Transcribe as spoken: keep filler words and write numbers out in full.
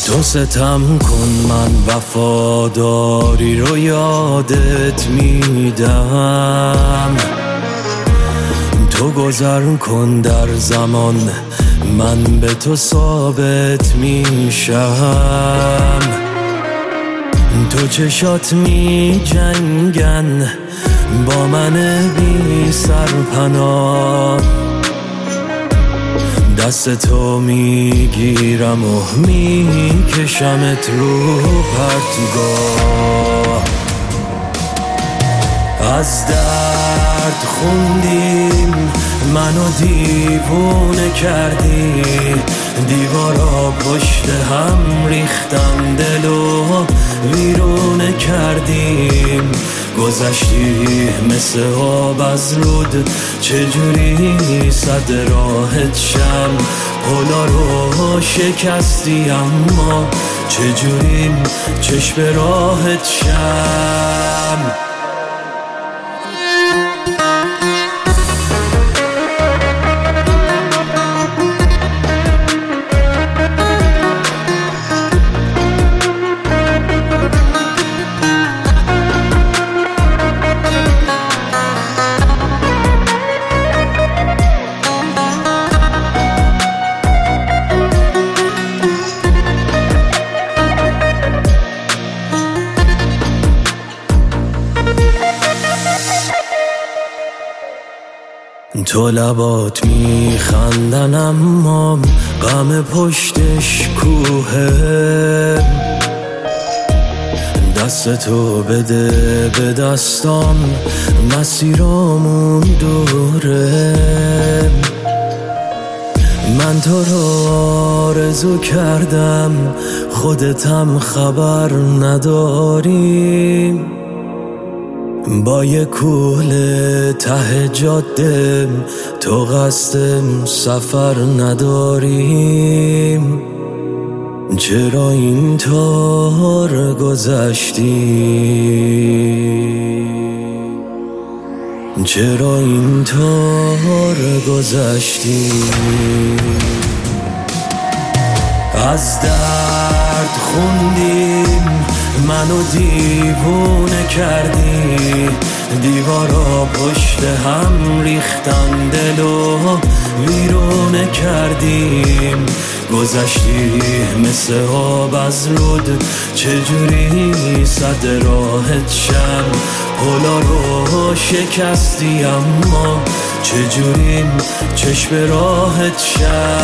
تو ستم کن من وفاداری رو یادت میدم، تو گذر کن در زمان من به تو ثابت میشم. تو چشات می جنگن با من بی سرپناه، دست تو میگیرم و میکشمت رو پرتگاه. از درد خوندیم منو دیوونه کردی، دیوارا پشت هم ریختن دلو ویرونه کردیم. گذشتی مثل آب از رود، چجوری صد راحت شم. پولا رو شکستی اما چجوری چشم راحت شم. تو لبات میخندن اما غم پشتش کوهه. دست تو بده به دستام مسیرامون دوره. من تو رو آرزو کردم خودتم خبر نداری. با یه کوله ته جاده تو قصد سفر نداریم. چرا اینطور گذشتی؟ چرا اینطور گذشتی؟ از درد خوندیم منو دیوونه کردی، دیوارا پشت هم ریختن دلو ویرونه کردیم. گذشتی مثل آب از رود، چجوری صد راحت شم. پولا رو شکستی اما چجوری چشم راحت شم.